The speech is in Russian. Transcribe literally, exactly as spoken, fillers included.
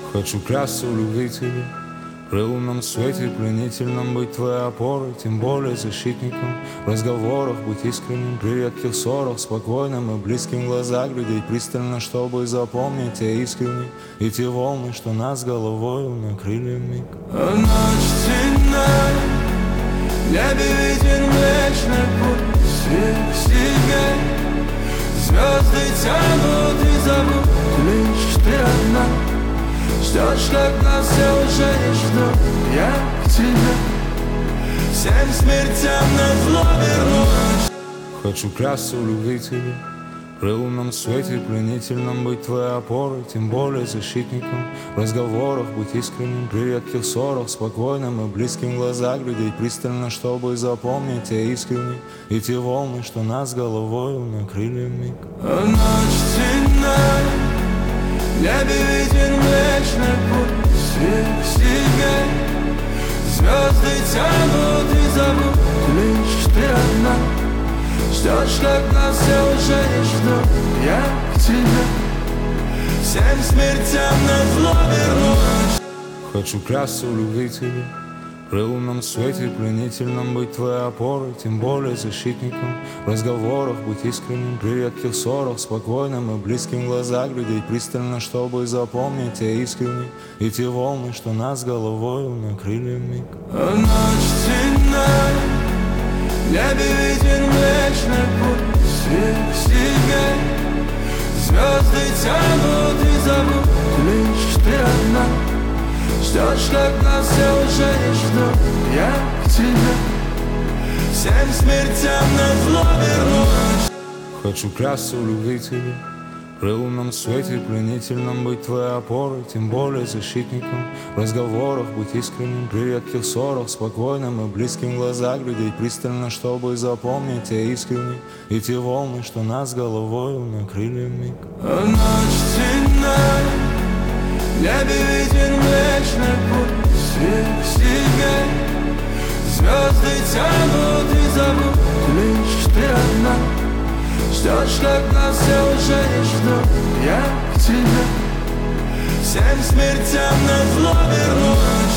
Хочу клясться в любви тебе, при лунном свете пленительном быть твоей опорой, тем более защитником. В разговорах быть искренним, при редких ссорах спокойным и близким, в глаза глядеть пристально, чтобы запомнить те искренне и те волны, что нас головою накрыли вмиг. А ночь темная, в небе ветер млечный путь, свет сияет, звезды тянут и зовут, лишь ты одна. Ждешь, когда все уже не ждут, я к тебе всем смертям назло вернусь. Хочу клясться в любви тебе, при лунном свете пленительном быть твоей опорой, тем более защитником. В разговорах быть искренним, при редких ссорах спокойным и близким, в глаза глядеть пристально, чтобы запомнить те искренне и те волны, что нас головою накрыли вмиг. А ночь темная, в небе ветер млечный путь, свет сияет, звезды тянут и зовут, лишь ты одна. Ждешь, когда все уже не ждут, я к тебе всем смертям назло вернусь. Хочу клясться в любви тебе, при лунном свете пленительном быть твоей опорой, тем более защитником. В разговорах быть искренним, при редких ссорах спокойным и близким, в глаза глядеть пристально, чтобы запомнить те искренне и те волны, что нас головою накрыли вмиг. А ночь темная, в небе ветер млечный путь, свет сияет, звезды тянут и зовут, лишь ты одна. Ждешь, когда все уже не ждут, я к тебе всем смертям назло вернусь. Хочу клясться в любви тебе, при лунном свете пленительном быть твоей опорой, тем более защитником. В разговорах быть искренним, при редких ссорах спокойным и близким, в глаза глядеть пристально, чтобы запомнить те искренне и те волны, что нас головою накрыли вмиг. А ночь темная, в небе ветер млечный путь, свет сияет, звезды тянут и зовут, лишь ты одна. Ждешь, когда все уже не ждут, я к тебе всем смертям назло вернусь.